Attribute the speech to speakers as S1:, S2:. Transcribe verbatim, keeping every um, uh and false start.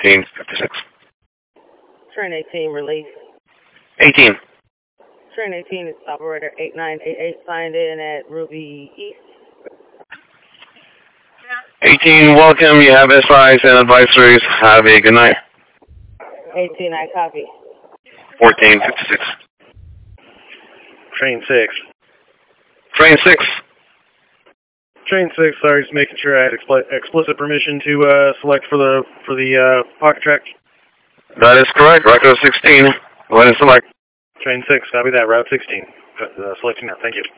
S1: fourteen fifty-six.
S2: Train eighteen, release.
S1: eighteen.
S2: Train eighteen is operator eight nine eight eight, signed in at Ruby East.
S1: eighteen, welcome. You have S Is and advisories. Have a good night.
S2: eighteen, I copy.
S1: fourteen fifty-six.
S3: Train six.
S1: Train six.
S3: Train six, sorry, just making sure I had expl- explicit permission to uh, select for the for the uh, pocket track.
S1: That is correct. Record sixteen. Go ahead and select.
S3: Train six, copy that, route sixteen. Uh, selecting now, thank you.